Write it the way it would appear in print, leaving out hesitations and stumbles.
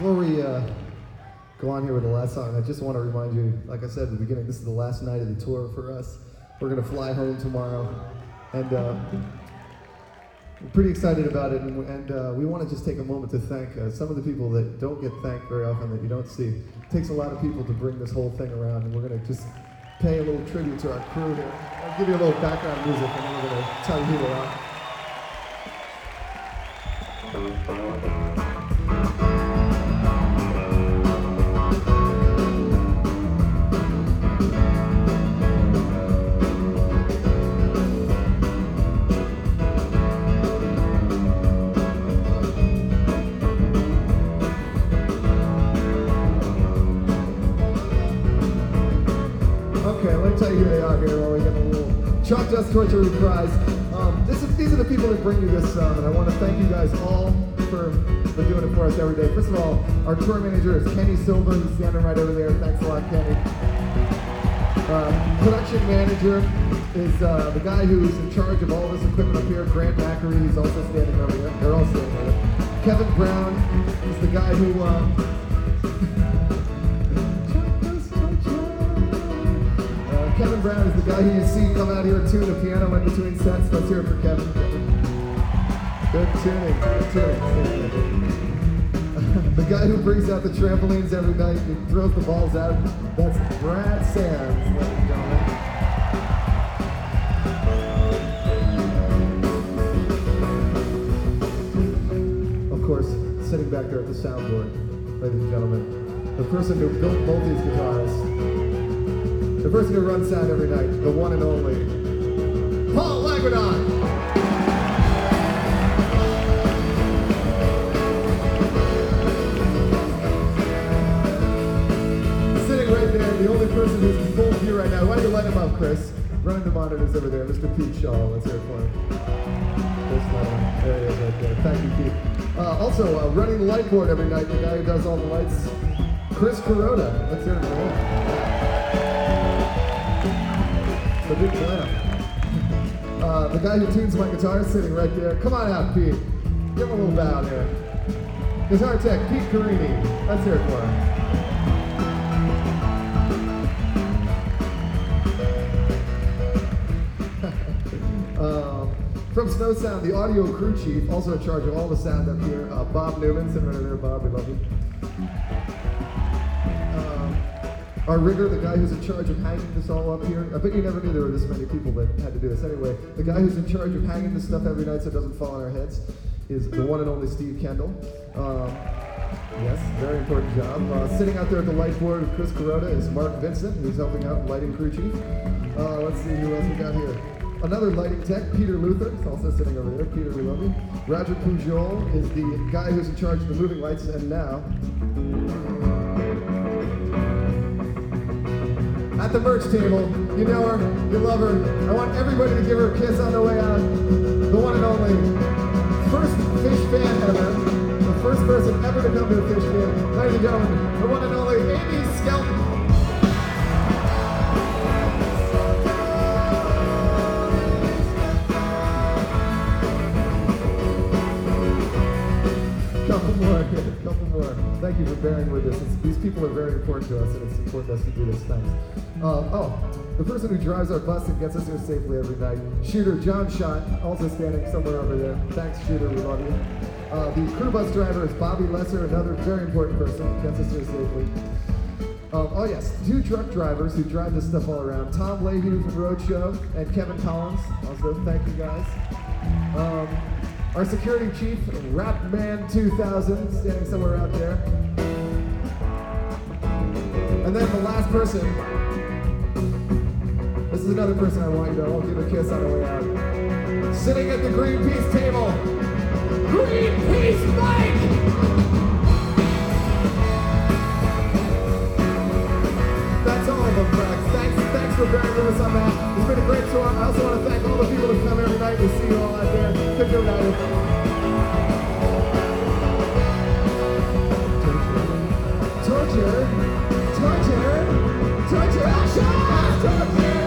Before we go on here with the last song, I just want to remind you, like I said at the beginning, this is the last night of the tour for us. We're going to fly home tomorrow, and we're pretty excited about it, and we want to just take a moment to thank some of the people that don't get thanked very often, that you don't see. It takes a lot of people to bring this whole thing around, and we're going to just pay a little tribute to our crew here. I'll give you a little background music, and then we're going to tell you who they are. Okay, let me tell you who they are here while we get a little Chalk Dust Torture reprise. These are the people that bring you this song, and I want to thank you guys all for doing it for us every day. First of all, our tour manager is Kenny Silva, who's standing right over there. Thanks a lot, Kenny. Production manager is the guy who's in charge of all this equipment up here, Grant Mackery. He's also standing over there. They're all standing over there. Kevin Brown is the guy who... Kevin Brown is the guy who you see come out here and tune the piano in between sets. Let's hear it for Kevin. Good tuning, good tuning. The guy who brings out the trampolines every night and throws the balls out, that's Brad Sands, ladies and gentlemen. Of course, sitting back there at the soundboard, ladies and gentlemen, the person who built both these guitars, the person who runs sound every night, the one and only, Paul Lagradon. Sitting right there, the only person who's in full view right now. Why don't you light him up, Chris? Running the monitors over there, Mr. Pete Shaw. Let's hear it for him. There he is right there. Thank you, Pete. Also, running the light board every night, the guy who does all the lights, Chris Kuroda. Let's hear it for him. The big clam. The guy who tunes my guitar is sitting right there. Come on out, Pete. Give him a little bow here. Guitar tech, Pete Carini. Let's hear it for him. From Snow Sound, the audio crew chief, also in charge of all the sound up here, Bob Newman. Sitting right there, Bob. We love you. Our rigger, the guy who's in charge of hanging this all up here. I bet you never knew there were this many people that had to do this. Anyway, the guy who's in charge of hanging this stuff every night so it doesn't fall on our heads is the one and only Steve Kendall. Yes, very important job. Sitting out there at the light board with Chris Kuroda is Mark Vincent, who's helping out, lighting crew chief. Let's see who else we got here. Another lighting tech, Peter Luther, is also sitting over there. Peter, we love you. Roger Pujol is the guy who's in charge of the moving lights, and now... at the merch table, you know her, you love her. I want everybody to give her a kiss on the way out. The one and only first Fish fan ever, the first person ever to come to a Fish fan. Ladies and gentlemen, the one and only Amy Skelton. Couple more. Thank you for bearing with us. These people are very important to us, and it's important us to do this. Thanks. The person who drives our bus and gets us here safely every night, Shooter John Schott, also standing somewhere over there. Thanks, Shooter. We love you. The crew bus driver is Bobby Lesser, another very important person who gets us here safely. Oh yes, 2 truck drivers who drive this stuff all around. Tom Lehue from Roadshow and Kevin Collins. Also, thank you guys. Our security chief, Rapman 2000, standing somewhere out there. And then the last person, this is another person I want you to all give a kiss on the way out. Sitting at the Greenpeace table, Greenpeace Mike! That's all of them, Rex. Thanks for bearing with us on that. It's been a great tour. I also want to thank all the people who come every night. We see you all out there. Good night. Torture, action! Torture!